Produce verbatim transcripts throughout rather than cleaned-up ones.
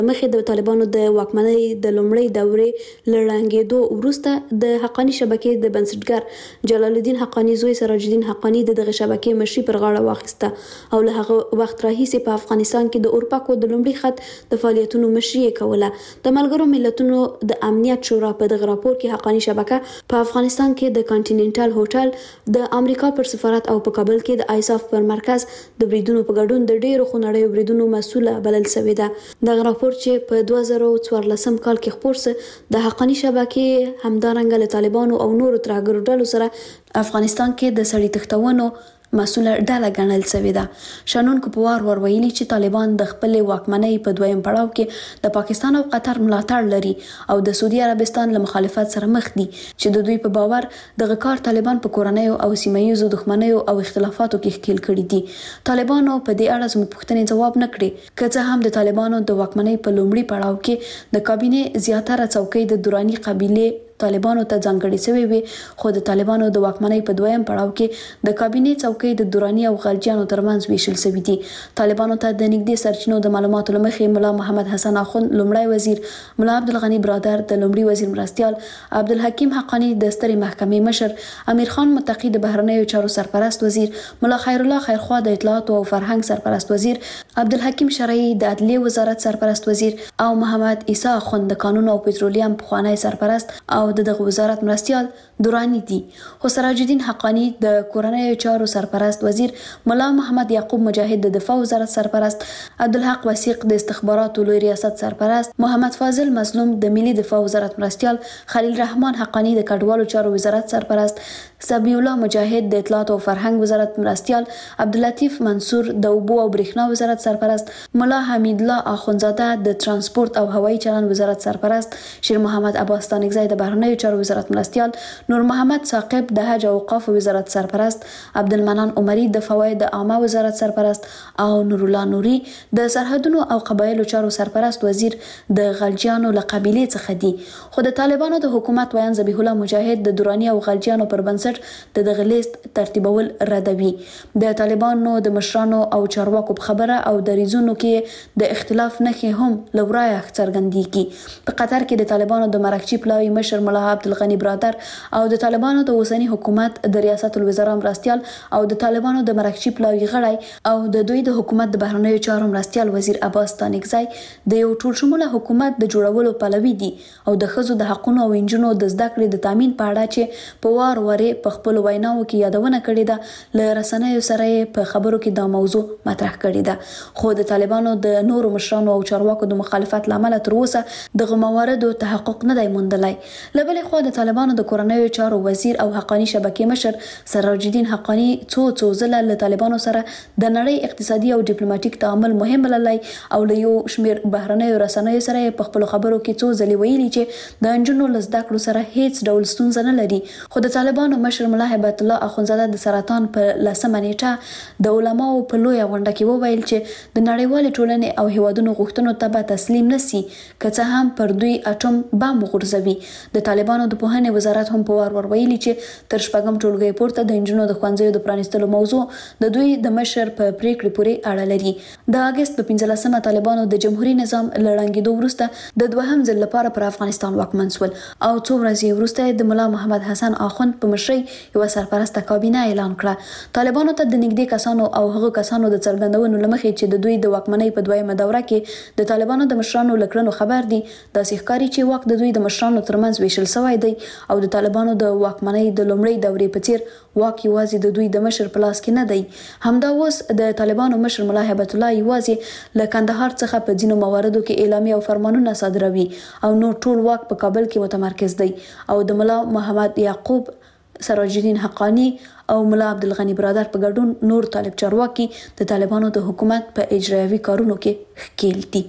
مخې د طالبانو د واکمنۍ د لومړۍ دورې لړانګېدو وروسته د حقانی شبکې د بنسټګر جلال الدین حقانی زوی سراج الدین حقانی د دغه شبکې مشري پر غاړه واخیسته او له هغه وخت راهیسې په افغانستان کې د اورپاکو د لومړي خط د فعالیتونو مشري کوله. د ملګرو ملتونو د امنیت شورا په دغه راپور کې حقانی شبکه په افغانستان کې د کانټیننټل هوټل د امریکا پر سفارت او په کابل کې د آیساف پر مرکز د بریدونو په ګډون د ډیرو خونړیو بریدونو مسوله بلل شوې ده. دغه راپور چې په دوه زره څوارلسم کال کې خپور شو د حقانی شبکې همدارنګه له طالبانو او نورو ترهګرو ډلو سره افغانستان کې د سړي تښتونو مسوله ډله ګڼل شوې ده. شنونکو په وار ور ویلي چې طالبان د خپل واکمنۍ په دویم پړاو کې د پاکستان او قطر ملاتړ لري او د سعودي عربستان له مخالفت سره مخ دي چې د دوی په باور دغه کار طالبان په کورنۍ او سیمه‌ییزو دښمنیو او اختلافاتو کې ښکیل کړي دي. طالبانو په دې اړه زموږ پوښتنې ځواب نه کړي که څه هم د طالبانو د واکمنۍ په لومړي پړاو کې د کابینې زیاتره څوکۍ د درانی قبیله طالبانو ته ځانګړي شوی وي، خو د طالبانو د واکمنۍ په دویم پړاو کې د کابینې څوکۍ د درانی او غلجیانو ترمنځ ویشل شوی دي. طالبانو ته د نږدې سرچینو د معلوماتو لمخې ملا محمد حسن اخوند لومړی وزیر، ملا عبدالغنی برادر د لومړي وزیر مرستیال، عبدالحکیم حقانی د سترې محکمې مشر، امیر خان متقی د بهرنیو چارو سرپرست وزیر، ملا خیر الله خیرخوا د اطلاعات او فرهنګ سرپرست وزیر، عبدالحکیم شرعی د عدلیې وزارت سرپرست وزیر او محمد عیسی اخوند د قانون او پټرولیم پخوانی سرپرست او د دغه وزارت مرستیال درانی دي. خو سراج الدین حقانی د کورنیو چارو سرپرست وزیر، ملا محمد یعقوب مجاهد د دفاع وزارت سرپرست، عبدالحق وثیق د استخباراتو لوی ریاست سرپرست، محمد فاضل مظلوم د ملي دفاع وزارت مرستیال، خلیل رحمان حقانی د کډوالو چارو وزارت سرپرست، سبی الله مجاهد د اطلاعات او فرهنګ وزارت مرستیال، عبداللطیف منصور د اوبو او برېښنا وزارت سرپرست، ملا حمید الله اخونزاده د ترانسپورت او هوایي چلند وزارت سرپرست، شیر محمد عباس تانکزی د بهرنیو چارو وزارت مرستیال، نور محمد ثاقب د حج او اوقاف وزارت سرپرست، عبدالمنان عمری د فواید عامه وزارت سرپرست او نور الله نوري د سرحدونو او قبایلو چارو سرپرست وزیر د غلجیانو له قبیلې څخه دي. خو د طالبانو د حکومت ویان ذبیح الله مجاهد د درانی او غلجیانو پر بنسټ د دغه لیست ترتیبول ردوي. د طالبانو د مشرانو او چارواکو په خبره او د ریزونو کې د اختلاف نښې هم لورای څرګندېږي. په قطر کې د طالبانو د مرکچی پلاوی مشر ملا عبدالغنی برادر او د طالبانو د اوسنی حکومت د ریاست الوزرا مرستیال او د طالبانو د مرکچی پلاوی غړی او د دوی د حکومت د بهرنیو چارو مرستیال وزیر عباس تانکزی د یو ټول شموله حکومت د جوړولو پلوي دي او د ښځو د حقونو او انجونو د زده کړې د تامین په اړه چې په وار ورې په خپل ویناو کې یادونه کړې ده، له رسنیو سره په خبرو کې دا موضوع مطرح کړې ده. خو د طالبانو د نورو مشرانو او چارواکو د مخالفت لامل تر اوسه دغه مواردو تحقق نه دی موندلی. لبلې خو د طالبانو د کورنیو چارو وزیر او حقانی شبکې مشر سراج الدین حقانی څو څو ځله له طالبانو سره د نړۍ اقتصادي او ډیپلوماټیک تعامل مهم بللی او له یو شمیر بهرنیو رسنیو سره په خپل خبرو کې څو ځلې ویلي چې د انجونو له زده کړو سره هیڅ ډول ستونزه نه لري. خو د طالبانو مشر ملا هیبت الله اخونزاده د سرطان په لسمه نیټه د علماو په لویه غونډه کې وویل چې د نړیوال ټولنې او هیوادونو غوښتنو ته به تسلیم نسی که څه هم پر دوی اټوم بم وغورځوي. د طالبانو د پوهنې وزارت هم په وار ور ویلي چې تر شپږم ټولګي پورته د انجونو د ښوونځیو د پرانیستلو موضوع د دوی د مشر په پریکړې پورې اړه لري. د اگست په پنځلسمه طالبانو د جمهوریت نظام لړنګېدو وروسته د دوهم ځل لپاره پر افغانستان واکمن شول او څو ورځې وروسته د ملا محمد حسن اخوند په مشرۍ یو سرپرسته کابینه اعلان کړه. طالبانو ته د نږدې کسانو او هغه کسانو د څرګندونو لمخې چې د دوی د واکمنۍ په دویمه دوره کې د طالبانو د مشرانو لکړنو خبر دي، داسې ښکاري چې واک د دوی د مشرانو ترمنځ ویشل شوی دی او د طالبانو د واکمنۍ د لومړۍ دورې په څیر واک یوازې د دوی د مشر په لاس کې نه دی. همدا اوس د طالبانو مشر ملا هیبت الله یوازې له کندهار څخه په ځینو مواردو کې اعلامیه او فرمانونه صادروي او نور ټول واک په کابل کې متمرکز دی او د ملا محمد یعقوب، سراج الدین حقانی او ملا عبدالغنی برادر په ګډون نور طالب چارواکي د طالبانو د حکومت په اجرایوي کارونو کې ښکیل دي.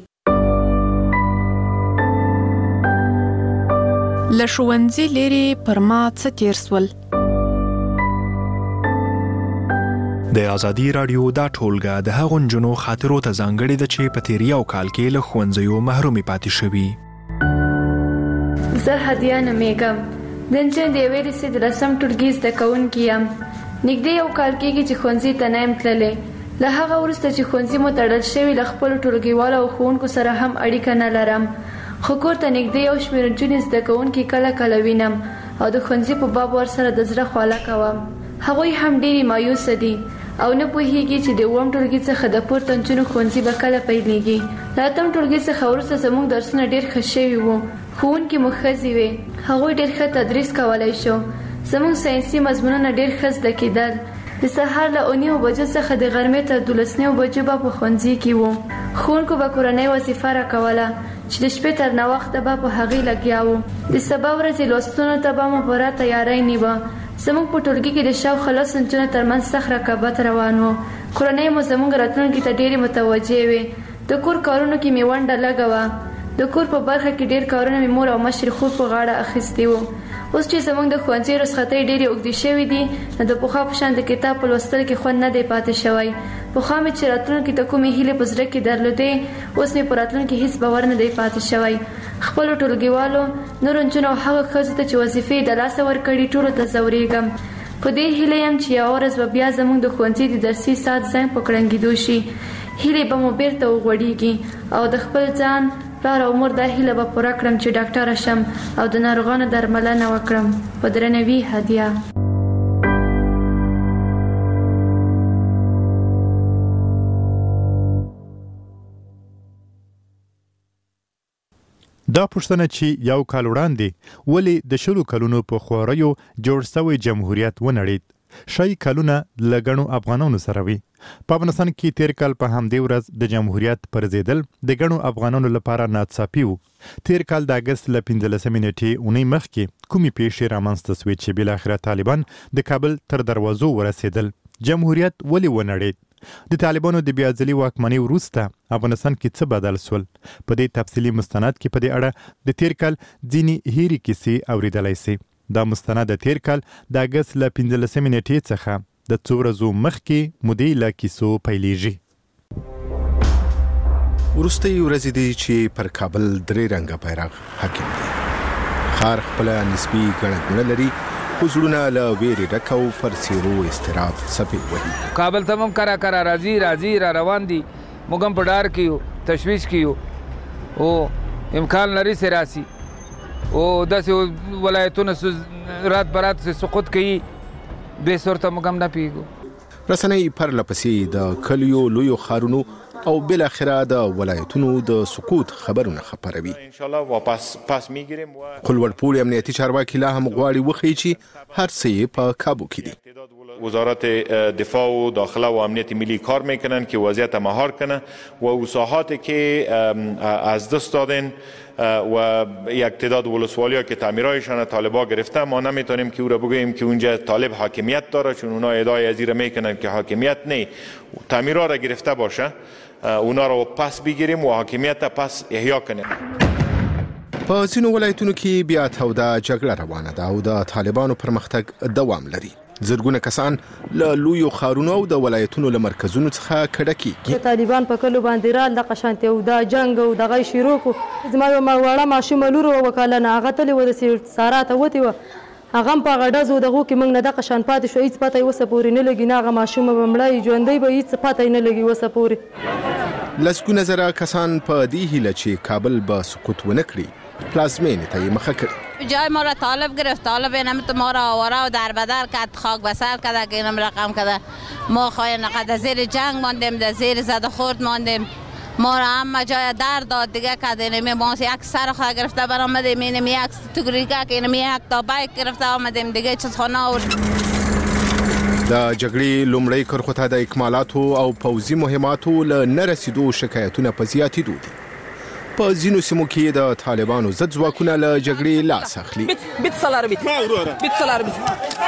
له ښوونځي لرې پر ما څه تیر سول؟ د ازادي رادیو دا ټولګه د هغو نجونو خاطرو ته ځانګړې ده چې په تیر یو کال کې له ښوونځیو محرومې پاتې شوي. زه هدیه نومیږم، د نجونې د یوې لسې د لسم ټولګي زده کوونکې یم. نږدې یو کال کېږي چې ښوونځي ته نه یم تللی. له هغه وروسته چې ښوونځي مو تړل شوي له خپلو ټولګیوالو او ښوونکو سره هم اړیکه نه لرم، خو کور ته نږدې یو شمېر نجونې زده کوونکي کله کله وینم او د ښوونځي په باب ورسره د زړه خواله کوم. هغوی هم ډېرې مایوسه دي او نه پوهیږي چې د اووم ټولګي څخه د پورته نجونو ښوونځي به کله پیلېږي. له اتم ټولګي څخه وروسته زموږ درسونه ډېر ښه شوي وو، ښوونکي مو ښځې وې، هغوی ډېر ښه تدریس کولی شو. زموږ ساینسي مضمونونه ډېر ښه زده کېدل. د سهار له اوه نیمو بجو څخه د غرمې تر دولس نیمو بجو به په ښوونځي کې وو. ښوونکو به کورنۍ وظیفه راکوله چې د شپې تر ناوخته به په هغې لګیا وو. د سبا ورځې لوستونو ته به مو پوره تیاری نیوه. زموږ په ټولګي کې د شاوخوا لسو نجونو ترمنځ سخت رقابت روان و. کورنۍ مو زموږ راتلونکي ته ډېرې متوجه وې. د کور کارونو کې مې ونډه لږه وه. د کور په برخه کې ډېر کارونه مې مور او مشر خور په غاړه اخیستي وو. اوس چې زموږ د ښوونځي رخصتۍ ډېرې اوږدې شوې دي، نو د پخوا په شان د کتاب په لوستل کې خوند نه دی پاتې شوی. پخوا مې چې راتلونکي ته کومې هیلې په زړه کې درلودې، اوس مې په راتلونکي هیڅ باور نه دی پاتې شوی. خپلو ټولګیوالو، نورو نجونو او هغه ښځو ته چې وظیفې د لاسه ورکړي ټولو ته ځورېږم. په دې هیله یم چې یوه ورځ به بیا زموږ د ښوونځي د درسي ساعت زنګ په کړنګېدو شي. هیلې به مو بیرته وغوړېږي او د خپل ځان، پلار او مور دا هیله به پوره کړم چې ډاکټره شم او د ناروغانو درملنه وکړم. په درناوي، هدیه. دا پوښتنه چې یو کال وړاندې ولې د شلو کلونو په خوریو جوړ شوی جمهوریت ونړېد، شی کلونه له ګڼو افغانانو سره وي. په افغانستان کې تیر کال په همدې ورځ د جمهوریت پرځېدل د ګڼو افغانانو لپاره ناڅاپي و. تیر کال د اګست له پنځلسمې نیټې اونۍ مخکې کومې پیښې رامنځته سوې چې بالاخره طالبان د کابل تر دروازو ورسېدل؟ جمهوریت ولې ونړېد؟ د طالبانو د بیا ځلي واکمنۍ وروسته افغانستان کې څه بدل سول؟ په دې تفصیلي مستند کې په دې اړه د تیر کال ځینې هیرې کیسې اورېدلی سي. دا مستند د تیر کال د اګست له پنځلسمې نیټې څخه د څو ورځو مخکې مودې له کیسو پیلېږي. وروستۍ ورځې دي چې پر کابل درې رنګه بیرغ حاکم دی. ښار خپله نسبي ګڼه ګوڼه لري، خو زړونه له ویرې ډک او پر څېرو اضطراب څپې وهي. کابل ته هم کرا کرا راځي راځي را روان دي، موږ هم په ډار کې یو، تشویش کې یو، او امکان لري چې راسي او داسې ولایتونه رات برات سقوط کوي، بې صورته موږ هم نه پوهېږو. رسنۍ پرله پسې د کلیو لویو ښارونو او بالاخره د ولایتونو د سقوط خبرونه خپروي. خو لوړپوړي امنیتي چارواکي لا هم غواړي وښیي چې هر څه یې په کابو کې دي. وزارت دفاع و داخله و امنیت ملی کار میکنن که وضعیت مهار کنه و ساحاتی که از دست دادن و یک تعداد ولسوالی‌ها که تعمیرایشان طالبا گرفته، ما نمیتونیم که او را بگوییم که اونجا طالب حاکمیت داره، چون اونا ادعای از این میکنن که حاکمیت نه، تعمیرها را گرفته باشه، اونا را پس بگیریم و حاکمیت پس احیا کنیم. په ځینو ولایتونو کې بیا توده جګړه روانه ده او د طالبانو پرمختګ دوام لري. زرګونه کسان له لویو ښارونو او د ولایتونو له مرکزونو څخه کډه کېږي. طالبان په کلو باندې رال دغه شانتې او دا جنګ او دغه شروع کړو. زما یوه وړه ماشومه لور وه وکالنه، هغه تلې وه د سارا ته وتې وه، هغه هم په هغه ډزو دغو کې موږ نه دغه شان پاتې شو، هېڅ پته یې اوسه پورې نه لګي، نه هغه ماشومه به مړه وي ژوندی به هېڅ پته یې نه لګي اوسه پورې. لسګونه زره کسان په دې هیله چې کابل به سقوط ونه کړي پلازمینې ته یې مخه کړي. جای ما را طالب گرفت، طالب اینم تو ما را آواره و در بدر کرد، خاک بسر کرده که اینم رقم کرده. ما خواهی نقد زیر جنگ ماندیم، در زیر زد خورد ماندیم، ما را همه جای در داد دیگه کرده. اینمی ما یک سر خواه گرفته برآمدیم، اینمی یک تگریکه که اینمی یک تا بایک گرفته آمدیم دیگه چیز خانه آورد. د جګړې لومړۍ کرښو ته د اکمالاتو او پوځي مهماتو له نه رسیدو شکایتونه په زیاتېدو دي. په ځینو سیمو کې د طالبانو ضد ځواکونه له جګړې لاس اخلي. بیت سالار بیت بیت سالار بیت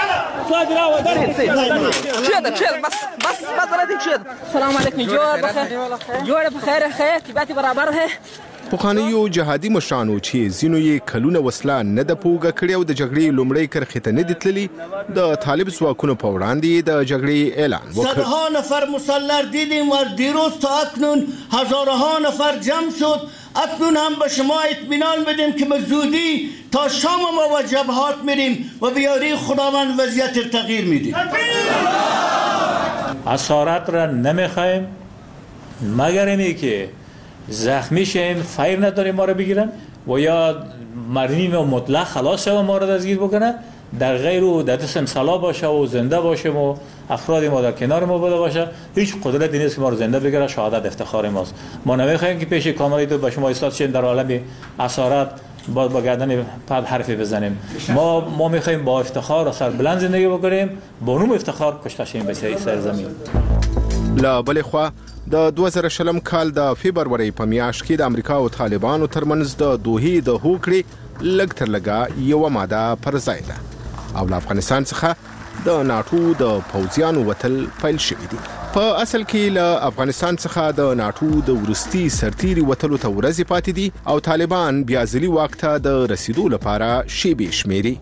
شد شد بس بس بس ردی شد. سلام علیکم. جوړ بخیر جوړ بخیر خیر طبیعت برابر ہے. پخوانیو جهادي مشرانو چې ځینو یې کلونه وسله نه ده په اوږه کړې او د جګړې لومړۍ کرښې ته نه دي تللي، د طالب ځواکونو په وړاندې د جګړې اعلان وکړ. صدها نفر مسلح دیدیم و دیروز تا اکنون هزارها نفر جمع شد. اکنون هم به شما اطمینان بدیم که به زودی تا شام ما و جبهات میریم و بیاری خداوند وضعیت تغییر میدیم. اسارت را نمیخوایم مگر اینی که زخمی شیم فیر نداریم ما را بگیرن و یا مرنین و مطلق خلاص شوه ما را دستگیر بکنن، در غیر و در دست انسلا باشه و زنده باشیم و افراد ما در کنار ما بوده باشه، هیچ قدرتی نیست که ما رو زنده بگیره. شهادت افتخار ماست. ما نمیخوایم که پیش کامرای تو به شما ایستاد شیم در عالم اسارت با با گردن پد حرفی بزنیم. ما ما میخوایم با افتخار و سر بلند زندگی بکنیم، با نوم افتخار کشته شیم به سر زمین. لا بل خو د دوه زره شلم کال د فبرवरी په میاشت کې د امریکا او طالبانو ترمنځ د دوحې د هوکړې لږ تر لږه یوه ماده پر ځای ده او له افغانستان څخه د ناټو د پوځیانو وتل پیل شوي دي. په اصل کې له افغانستان څخه د ناټو د ورستي سرتیري وتلو ته ورځې پاتې دي او طالبان بیا ځلي واک ته د رسیدو لپاره شیبې شمیري.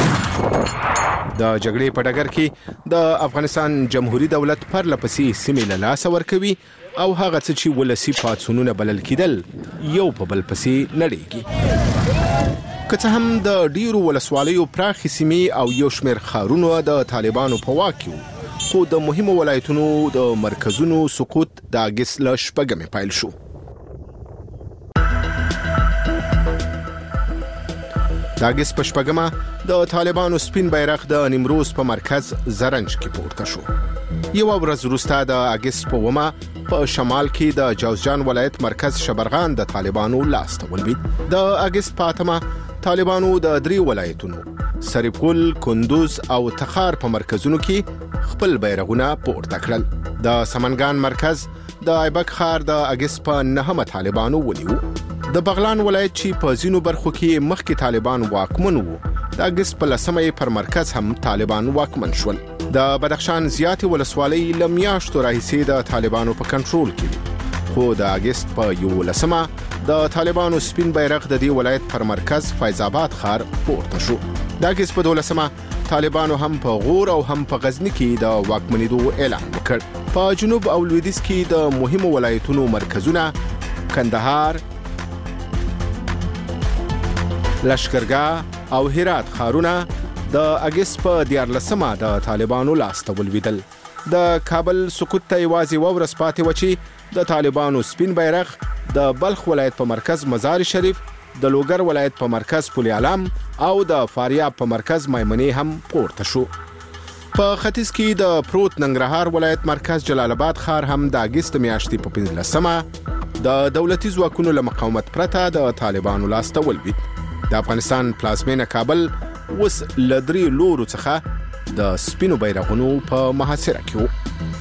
د جګړې په ډګر کې د افغانستان جمهوریت دولت پرله پسې سیمې له لاسه ورکوي او هغه څه چې ولسي پاڅونونه بلل کېدل یو په بل پسې نړیږي. که څه هم د ډیرو ولسوالیو پراخې سیمې او یو شمېر ښارونه د طالبانو په واک کې وو، خو د مهمو ولایتونو د مرکزونو سقوط د اګست له شپږمې پیل شو. د اګست په شپږمه د طالبانو سپین بیرغ د نیمروز په مرکز زرنج کې پورته شو. یوه ورځ وروسته د اګست په اوومه په شمال کې د جوزجان ولایت مرکز شبرغان د طالبانو لاس ته ولوېد. د اګست په اتمه طالبانو د درې ولایتونو سرپل، کندوز او تخار په مرکزونو کې خپل بیرغونه پورته کړل. د سمنګان مرکز د ایبک ښار د اګست په نهمه طالبانو ونیو. د بغلان ولایت چې په ځینو برخو کې مخکې طالبان واکمن وو، د اګست په لسمه پر مرکز هم طالبان واکمن شول. د بدخشان زیاتې ولسوالۍ له میاشتو راهیسې د طالبانو په کنټرول کې وي، خو د اګست په یولسمه د طالبانو سپین بیرغ د دې ولایت پر مرکز فیض آباد ښار پورته شو. د اګست په دولسمه طالبانو هم په غور او هم په غزني کې د واکمنېدو اعلان وکړ. په جنوب او لویدیځ کې د مهمو ولایتونو مرکزونه کندهار، لشکرګاه او هرات ښارونه د اګست په دیارلسمه د طالبانو لاس ته ولوېدل. د کابل سقوط ته یوازې یوه ورځ پاتې وه چې د طالبانو سپین بیرغ د بلخ ولایت په مرکز مزار شریف، د لوګر ولایت په مرکز پل علم او د فاریاب په مرکز میمنې هم پورته شو. په ختیځ کې د پروت ننګرهار ولایت مرکز جلال آباد ښار هم د اګست میاشتې په پنځلسمه د دولتي ځواکونو له مقاومت پرته د طالبانو لاس ته ولوېد. د افغانستان پلازمینه کابل اوس له درې لورو څخه د سپینو بیرغونو په محاصره کې و.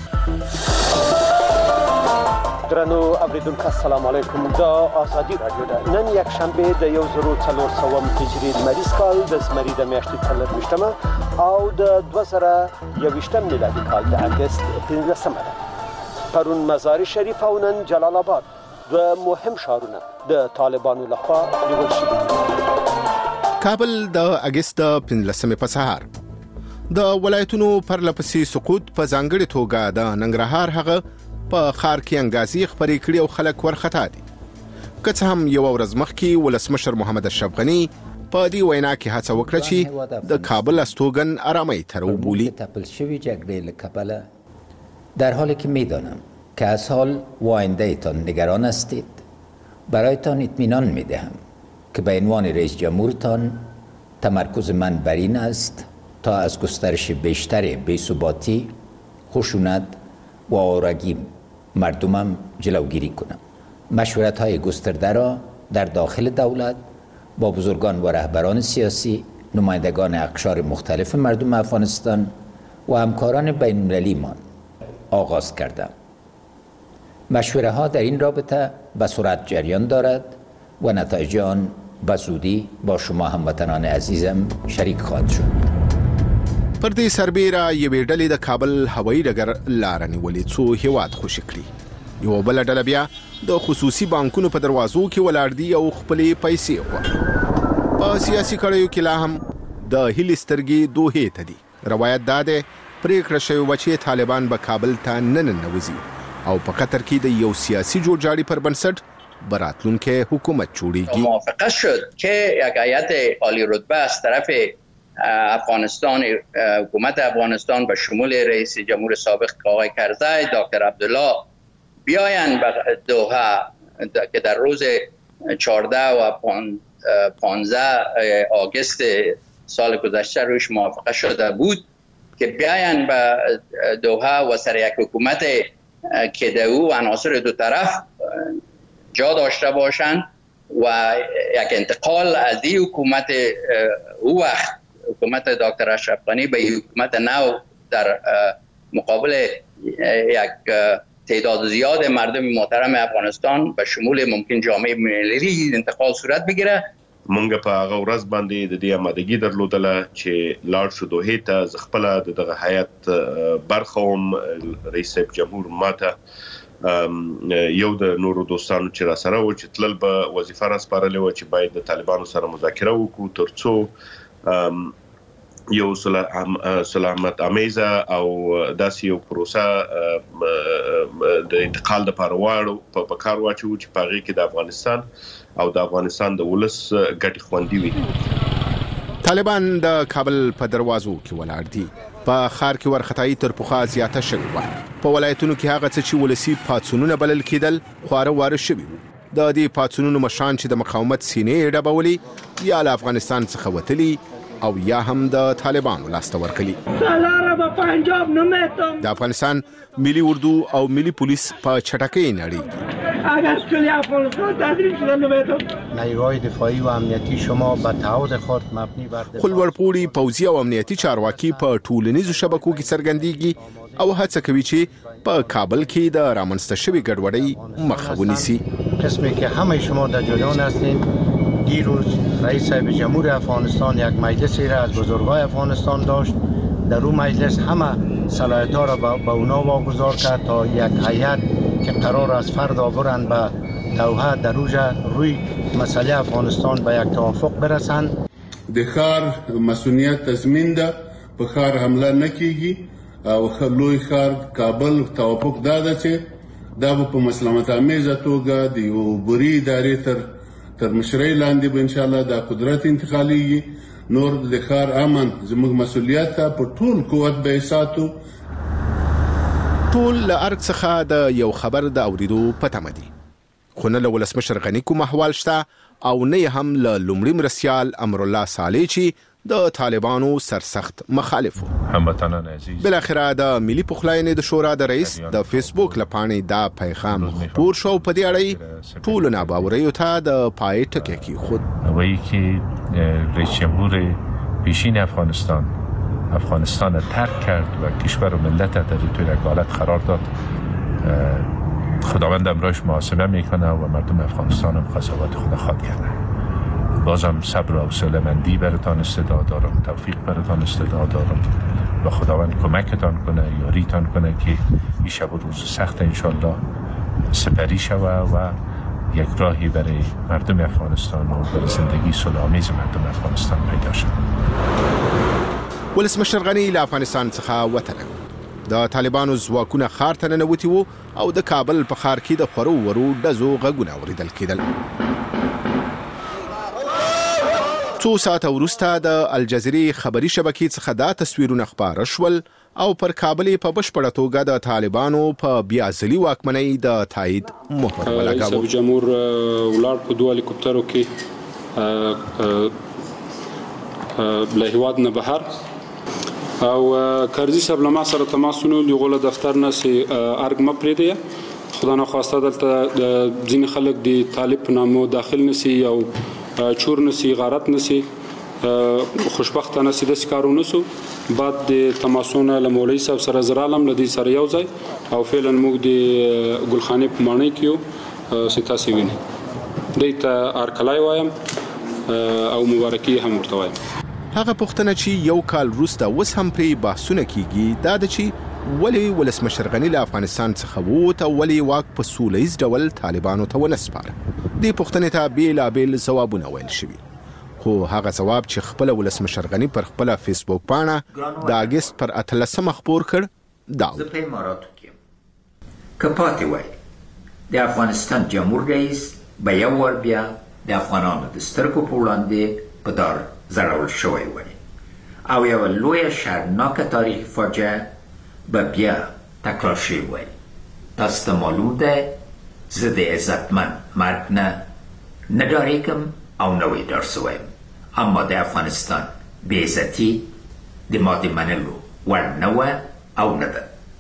درنو اوریدونکو السلام علیکم. د آزادي رادیو ده. نن یک شنبه د یو زرو څلور سوم هجري لمریز کال د زمري د میاشتې څلرویشتمه او د دوه زره یوویشتم میلادي کال د اګست پنځلسمه ده. پرون مزار شریف او نن جلال آباد دوه مهم ښارونه د طالبانو لخوا نیول شوي دي. کابل د اګست د پنځلسمې په سهار د ولایتونو پرله پسې سقوط په ځانګړې توګه د ننګرهار هغه په ښار کې انګازې خپرې کړي او خلک ورخطا دي. که څه هم یوه ورځ مخکې ولسمشر محمد اشرف غني په دې وینا کې هڅه وکړه چې د کابل استوګن آرامۍ ته راوبولي. تپل شوی جګړې له کبله در حالی که میدانم که از حال و آینده‌تان نگران هستید، برایتان اطمینان میدهم که به عنوان رئیس جمهورتان تمرکز من بر این است تا از گسترش بیشتر بی‌ثباتی، خشونت و آوارگی مردمم جلوگیری کنم. مشورت‌های گسترده را در داخل دولت با بزرگان و رهبران سیاسی، نمایندگان اقشار مختلف مردم افغانستان و همکاران بین‌المللی‌مان آغاز کردم. مشوره ها در این رابطه به سرعت جریان دارد و نتایج آن به زودی با شما هموطنان عزیزم شریک خواهد شد. پر دې سربیره یوې ډلې د کابل هوایي ډګر لاره نیولې څو هیواد خوشي کړي. یوه بله ډله بیا د خصوصي بانکونو په دروازو کې ولاړ دي او خپلې پیسې غواړي. په سیاسي کړیو کې لا هم د هیلې سترګې دوحې ته دي. روایت دا دی پریکړه شوې وه چې طالبان به کابل ته نه ننوځي او په قطر کې د یو سیاسي جوړجاړي پر بنسټ به راتلونکی حکومت جوړیږي. موافقه شد که یک هیئت عالی رتبه از طرف افغانستان حکومت افغانستان به شمول رئیس جمهور سابق آقای کرزی، دکتر عبدالله بیاین به دوحه که در روز چهارده و پانزده آگوست سال گذشته روش موافقه شده بود که بیاین به دوحه و سر یک حکومت که در او عناصر دو طرف جا داشته باشند و یک انتقال از این حکومت او وقت حکومت دکتر اشرف غنی به حکومت نو در مقابل یک تعداد زیاد مردم محترم افغانستان به شمول ممکن جامعه ملی انتقال صورت بگیره. مونږ په هغه ورځ باندې د دې آمادګي درلودله چې لاړ شو دوحې ته. زه خپله د دغه هیات برخه وم. رئیس صاحب جمهور ماته یو د نورو دوستانو چې راسره وو چې تلل به وظیفه راسپارلې وه چې باید د طالبانو سره مذاکره وکړو تر څو یو سلامت امیزه او داسې یو پروسه د انتقال دپاره واړو په کار واچوو چې په هغې کې د افغانستان او د افغانستان د ولس ګټې خوندي وي. طالبان د کابل په دروازو کې ولاړ دي. په ښار کې وارخطایي تر پخوا زیاته شوې وه. په ولایتونو کې هغه څه چې ولسي پاڅونونه بلل کېدل خواره واره شوي وو. د دې پاڅونونو مشران چې د مقاومت سینې یې ډبولې یا له افغانستان څخه وتلي او یا هم د طالبانو لاسته ورغلي. د افغانستان ملي اردو او ملي پولیس په چټکۍ نړیږي. نیروهای دفاعی و امنیتی شما به تعهد خود مبنی بر خلوړپوړي پوځي او امنیتي چارواکي په ټولنیزو شبکو کې څرګندېږي او هڅه کوي چې په کابل کې د رامنځته شوې ګډوډۍ مخه ونیسي. قسمی که همه شما در جریان هستین، دیروز رئیس صاحب جمهور افغانستان یک مجلسی را از بزرگای افغانستان داشت. در اون مجلس همه صلاحیت‌ها را به اونا واگذار کرد تا یک هیئت که قرار است فردا برند به دوحه در اوجه روی مسئله افغانستان به یک توافق برسند. د ښار مسئولیت تضمین ده، په ښار حمله نه کیږي او لوی ښار کابل توافق دا ده چې دا به په مسلمت آمیزه توګه د یو بري ادارې تر تر مشرۍ لاندې به انشاءالله دا قدرت انتقالیږي. نور د ښار امن زموږ مسؤلیت ته په ټول قوت به ساتو. ټول له ارګ څخه د یو خبر د اوریدو په تمه دي، خو نه له ولسمشر غني کوم احوال شته او نه هم له لومړي مرستیال امرالله صالح چې د طالبانو سرسخت مخالف و. هموطنان عزیز، بالاخره د ملي پخلاینې د شورا د رئیس د فیسبوک لپاره دا پیغام خپور شو. په دې اړه ټول ناباوریو ته د پای ټکی کېښود. وایي که رئیس جمهور پیشین افغانستان افغانستان را ترک کرد و کشور و ملت در توی یک حالت قرار داد. خداوند امرایش محاسبه میکنه و مردم افغانستان هم قضاوت خود خواهد کرده. بازم صبر و حوصله‌مندی براتان استعداد دارم، توفیق براتان استعداد دارم و خداوند کمکتان کنه، یاریتان کنه که این شب و روز سخت انشالله سپری شوه و یک راهی برای مردم افغانستان و برای زندگی صلح‌آمیز مردم افغانستان پیدا شد. ولسمشر غني له افغانستان څخه وتلی. د طالبانو ځواکونه ښار ته ننوتي وو او د کابل په ښار کې د خورو ورو ډزو غږونه اورېدل کېدل. څو ساعته وروسته د الجزیرې خبري شبکې څخه دا تصویرونه خپاره شول او پر کابل په بشپړه توګه د طالبانو په بیا ځلي واکمنۍ د تایید مهر ولګاوه. رئیس جمهور ولاړ په دوه هلیکوپټرو کې له هېواد نه بهر او کرزي صاحب له ما سره تماس ونیول. هغو له دفتر نه چې ارګ مه پرېږدئ، خدا نخواسته دلته ځینې خلک د طالب په نامو داخل نسی او چور نسی، غارت نسی. خوشبختانه چې داسې کار ونه سو. بعد د تماسونه له مولوي صاحب سره زه رالم، له دوی سره یو ځای او فعلا موږ د ګلخانې په ماڼۍ کې یو چې تاسې وینئ. دوی ته هرکلی وایم او مبارکي هم ورته وایم. هغه پوښتنه چې یو کال وروسته اوس هم پرې بحثونه کیږي دا ده چې ولې ولسمشر غني له افغانستان څخه ووت او ولې واک په سوله ییز ډول طالبانو ته ونه سپاره. دې پوښتنې ته بېلابېل ځوابونه ویل شوي، خو هغه ځواب چې خپله ولسمشر غني پر خپله فیسبوک پاڼه د اګست پر اتلسمه خپور کړ دا و. زه په اماراتو کې که پاتې وای د افغانستان جمهور رئیس به یو وار بیا د افغانانو د سترګو په وړاندې په دار ځړول شوی وای او یو لویه شرمناکه تاریخي فاجعه به بیا تکرار شوی وای. تاسو ته معلوم ده زه د عزتمن مرګ نه نه ډارېږم او نه وی ډار سویم، اما د افغانستان بې عزتي د ما د منلو وړ نه وه او نه ده.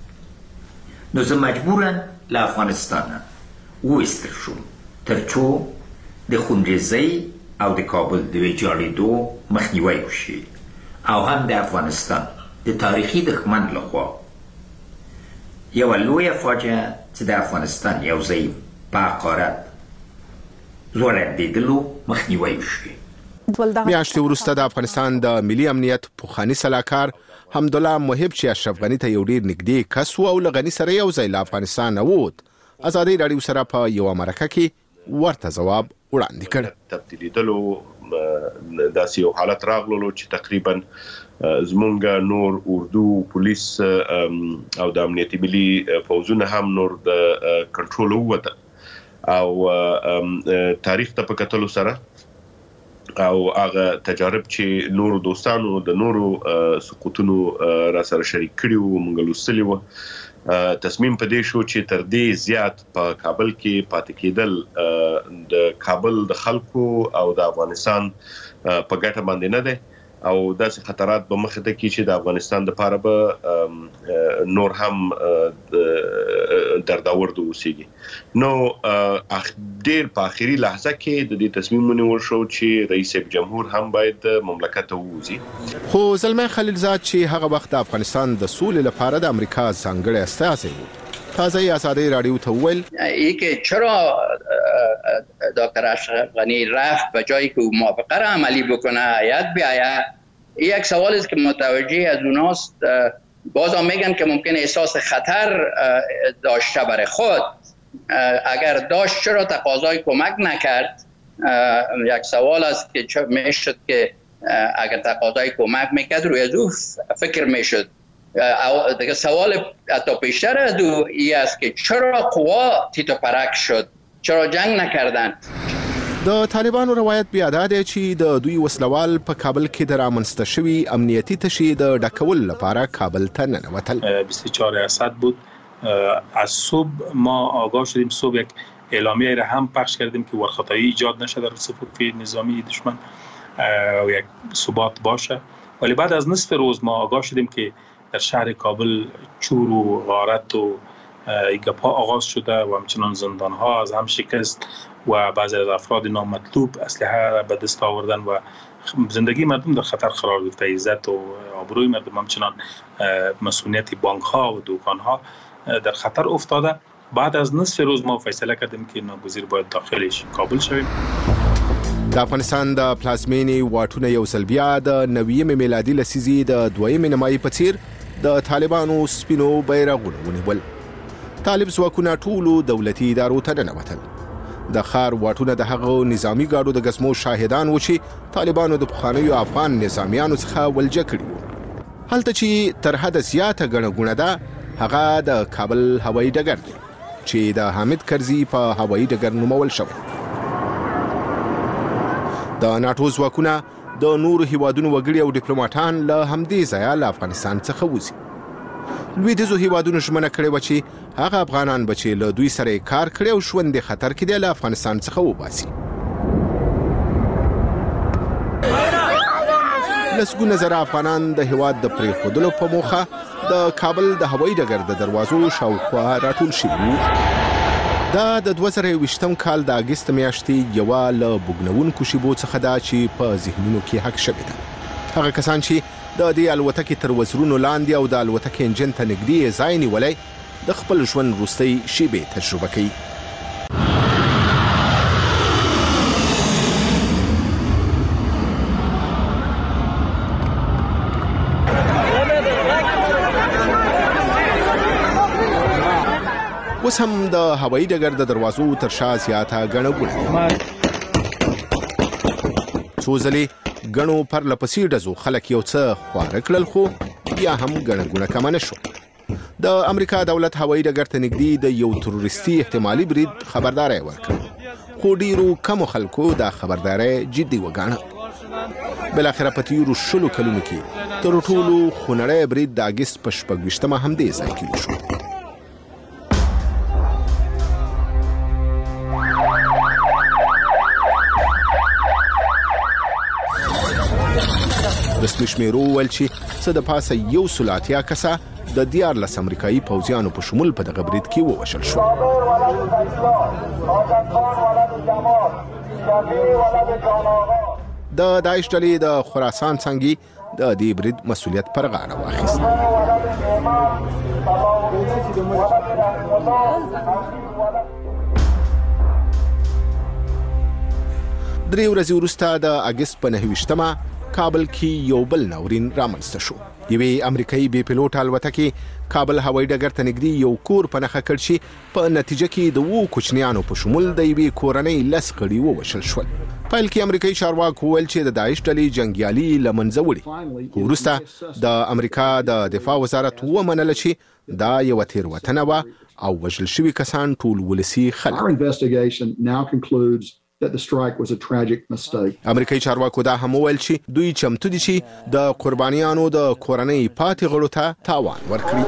نو زه مجبورم له افغانستانه وایستل شوم تر څو د خونریزۍ او د کابل د ویجاړېدو مخنیوی وشي او هم د افغانستان د تاریخي دښمن لخوا یوه لویه فاجعه چې د افغانستان یو ځای په حقارت زوړندېدلو مخنیوی وشي. میاشتې وروسته د افغانستان د ملي امنیت پخواني سلاکار حمدالله محب چې اشرف غني ته یو ډیر نږدې کس و او له غني سره یو ځای له افغانستان ووت، ازادي راډیو سره په یوه مرکه کې ورته ځواب وړاندې کړ. تبدیلیدلو داسې یو حالت راغللو چې تقریبا زمونږ نور اردو پولیس او د امنیتي ملي پوځونه هم نور د کنټرول ووته او تاریخ ته په کتلو سره او هغه تجارب چې نورو دوستانو د نورو سقوطونو را سره شریک کړي وو موږ لوستلي وو، تصمیم په دې شو چې تر دې زیات په کابل کې پاتې کېدل د کابل د خلکو او د افغانستان په ګټه باندې نه دی او داسې خطرات به مخې ته کړي چې د افغانستان دپاره به نور هم درداور اوسیږي. نو ډېر په آخري لحظه کې د دې تصمیم ونیول شو چې رئیس جمهور هم باید مملکت ته ووځي. خو زلمی خلیلزاد چې هغه وخت د افغانستان د سولې لپاره د امریکا ځانګړی استازی و، تازه ازادي راډیو ته وویل ای که چرا دکتر اشرف غنی رفت به جایی که موافقه را عملی بکنه هیئت بیاید، یک سوال است که متوجه از اوناست. بازم میگن که ممکن احساس خطر داشته برای خود، اگر داشت چرا تقاضای کمک نکرد؟ یک سوال است که میشد که اگر تقاضای کمک میکرد روی از او فکر میشد. دیگه سوال حتی بیشتر از او این است که چرا قوا تیت و پرک شد؟ چرا جنگ نکردن؟ د طالبانو روایت بیا دا دی چې د دوی وسلوال په کابل کې د رامنځته شوي امنیتي تشې د ډکولو لپاره کابل ته ننوتل. بیست و چهار اسد بود. از صبح ما آگاه شدیم، صبح یک اعلامیه را هم پخش کردیم که ورخطایی ایجاد نشه در صفوف نظامی دشمن و یک ثبات باشه، ولی بعد از نصف روز ما آگاه شدیم که در شهر کابل چور و غارت و گپ‌ها آغاز شده و همچنان زندان‌ها از هم شکست و بعضی از افراد نامطلوب اسلحه را به دست آوردن و زندگی مردم در خطر قرار گرفته. عزت و آبروی مردم همچنان مسئولیت بانک‌ها و دکان‌ها در خطر افتاده. بعد از نصف روز ما فیصله کردیم که ناگزیر باید داخلش کابل شویم. د افغانستان د پلازمینې واټونه یو ځل بیا د نویم میلادي لسیزې د دویمې نیمایي په څیر د طالبانو سپینو بیرغونه ونیول. طالب ځواکونه ټولو دولتي ادارو ته ننوتل. د ښار واټونه د هغو نظامي ګاډو د ګزمو شاهدان و چې طالبانو د پخوانیو افغان نظامیانو څخه ولجه کړي وو. هلته چې تر حده زیاته ګڼه ګوڼه ده هغه د کابل هوایي ډګر دی چې د حامد کرزي په هوایي ډګر نومول شوی. د ناټو ځواکونه د نورو هیوادونو وګړي او ډیپلوماټان له همدې ځایه له افغانستان څخه وځي. لویدیځو هیوادونو ژمنه کړې وه چې هغه افغانان به چې له دوی سره کار کړی او ژوند خطر کې دی له افغانستان څخه وباسي. لسګونه زره افغانان د هیواد د پرېښودلو په موخه د کابل د هوایي ډګر د دروازو شاوخوا راټول شوي وو. دا د دوه زره یوویشتم کال د اګست میاشتې یوه له بوږنوونکو شیبو څخه ده چې په ذهنونو کې حک شوې ده. هغه کسان چې د دې الوتکې تر وزرونو لاندې او د الوتکې انجن ته نږدې ځای نیولی د خپل ژوند وروستۍ شیبې تجربه کوي. اوس هم د هوایي ډګر د دروازو تر شا زیاته ګڼه ګوڼه ده. څو ځلې ګڼو پرله پسې ډزو خلک یو څه خواره کړل خو بیا هم ګڼه ګوڼه کمه نه شوه. د امریکا دولت هوایي ډګر ته نږدې د یو تروریستي احتمالي برید خبرداری ورکړ، خو ډیرو کمو خلکو دا خبرداری جدي وګاڼه. بلاخره په تیرو شلو کلونو کې تر ټولو خونړی برید د اګست په شپږ ویشتمه همدې ځای کې وشو. رسمي شمیرو وویل چې څه د پاسه یو سل اتیا کسه د دیارلس امریکایي پوځیانو په شمول په دغه برید کې ووژل شول. د داعش ډلې د خراسان څنګه د دې برید مسؤلیت پر غاړه واخیست. درې ورځې وروسته د اګست په نهه ویشتمه کابل کې یو بل ناورین رامنځته شو. یوې امریکایي بې پیلوټ الوتکې کابل هوایي ډګر ته نږدې یو کور په نښه کړ چې په نتیجه کې د اوو کوچنیانو په شمول د یوې کورنۍ لس غړي ووژل شول. پیل کې امریکایي چارواکو وویل چې د داعش ډلې جنګیالي له منځه وړي، خو وروسته د امریکا د دفاع وزارت ومنله چې دا یوه تېروتنه وه او وژل شوي کسان ټول ولسي خلک. that the strike was a tragic mistake. امریکایي چارواکو دا هم وویل چې دوی چمتو دي چې د قربانیانو د کورنۍ پاتې غړو ته تاوان ورکړي.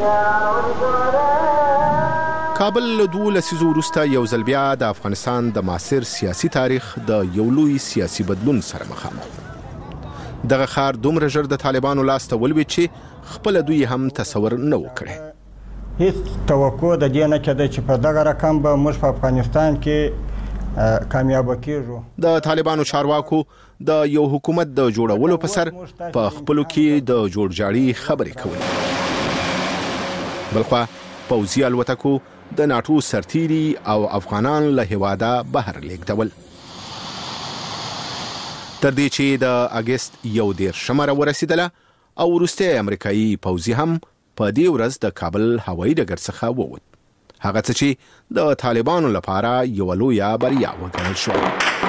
کابل له دوو لسیزو وروسته یو ځل بیا د افغانستان د معاصر سیاسي تاریخ د یو لوی سیاسي بدلون سره مخامخ. دغه ښار دومره ژر د طالبانو لاس ته ولوېد چې خپله دوی هم تصور نه و کړی. هیڅ توقع د دې نه کېده چې په دغه رقم به موږ په افغانستان کې کامیاب کیږو. د طالبانو چارواکو د یو حکومت د جوړولو په سر په خپلو کې د جوړجاړي خبرې کولې. بلخوا پوځي الوتکو د ناټو سرتیري او افغانان له هیواده بهر لیږدول. تر دې چې د اګست یو دېرشمه راورسېدله او وروسته امریکایي پوځي هم په دې ورځ د کابل هوایي ډګر څخه ووت. هغه څه چې د طالبانو لپاره یوه لویه بریا وګڼل شوه.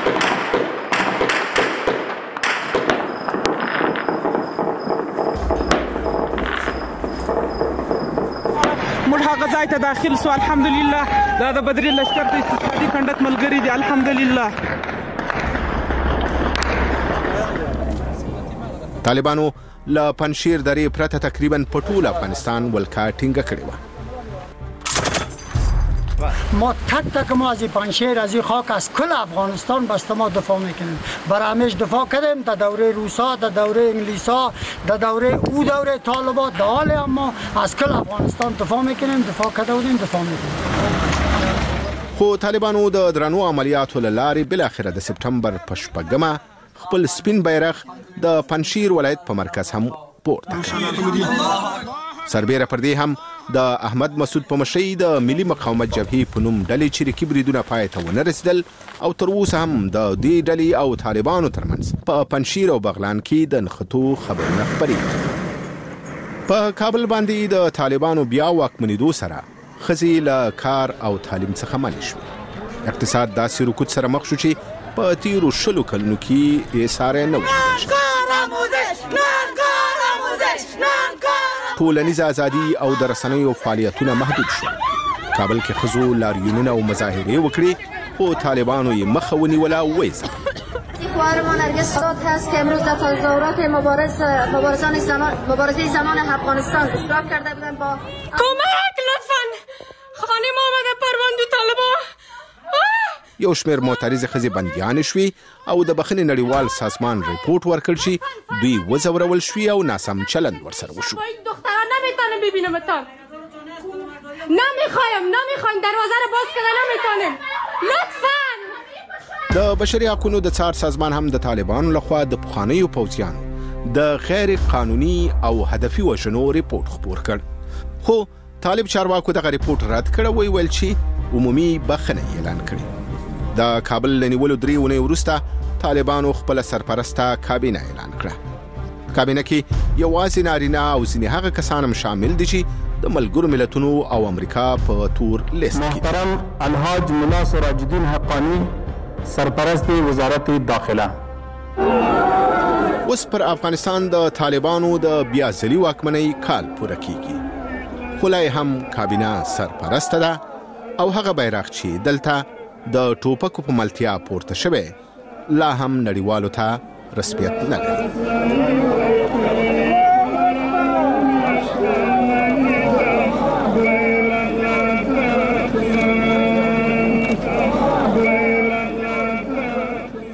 موږ هغه ځای ته داخل سو، الحمدلله دا د بدري لشکر د استشهادي کنډک ملګري دي. الحمدلله طالبانو له پنشیر درې پرته تقریبا په ټول افغانستان ولکه ټینګه کړې وه. ما تک تک ما از این پنشیر از این خاک از کل افغانستان بسته ما دفاع میکنیم. برای همیش دفاع کردیم در دوره روسا، در دوره انگلیسا، در دوره او دوره طالبان، در حال هم ما از کل افغانستان دفاع میکنیم، دفاع کرده بودیم، دفاع میکنیم. خو طالبانو د درنو عملیاتو له لارې بالاخره د سپټمبر په شپږمه خپل سپین بیرغ د پنشیر ولایت په مرکز هم پورته کړ. سربیره پر دې هم د احمد مسعود په مشرۍ د ملي مقاومت جبهې په نوم ډلې چریکي بریدونه پای ته ونه رسېدل او تر اوسه هم د دې ډلې او طالبانو ترمنځ په پنشیر او بغلان کې د نښتو خبرونه خپرېږي. په کابل باندې د طالبانو بیا واکمنېدو سره ښځې له کار او تعلیم څخه منع شوې. اقتصاد داسې رکود سره مخ شو چې په تیرو شلو کلونو کې ایساری نه و. ټولنیزه ازادي او د رسنیو فعالیتونه محدود شول. کابل کې ښځو لاریونونه او مظاهرې وکړې، خو طالبانو یې مخه ونیوله او ویې ځپل. خواهر ما نرگس سادات هست که امروز در تظاهرات مبارز مبارزان زمان مبارزه زمان افغانستان اشتراک کرده بودن. با کمک لطفاً خانم آمده پروندو طالبان. یو شمېر معترضې ښځې بندیانې شوې او د بخښنې نړیوال سازمان ریپورټ ورکړ چې دوی وځورول شوي او ناسم چلند ورسره وشو. دختران نمیتونم ببینمتان، نمیخوایم نمیخوایم دروازه رو باز کنه، نمیتونیم لطفاً. د بشري حقونو د څار سازمان هم د طالبانو لخوا د پخوانیو پوځیانو د غیر قانوني او هدفي وژنو ریپورټ خپور کړ، خو طالب چارواکو دغه ریپورټ رد کړ او ویل چې عمومي بخښنه اعلان کړې. د کابل له نیولو درې اونۍ وروسته طالبانو خپله سرپرسته کابینه اعلان کړه. کابینه کې یوازې نارینه او ځینې هغه کسان هم شامل دي چې د ملګرو ملتونو او امریکا په تور لیست کې. محترم الحاج ملا سراج الدین حقانی سرپرست وزارت داخله. اوس پر افغانستان د طالبانو د بیا ځلي واکمنۍ کال پوره کیږي، خو لا هم کابینه سرپرسته ده او هغه بیرغ چې دلته د ټوپکو په ملتیا پورته شوی لا هم نړیوالو ته رسمیت نه لري.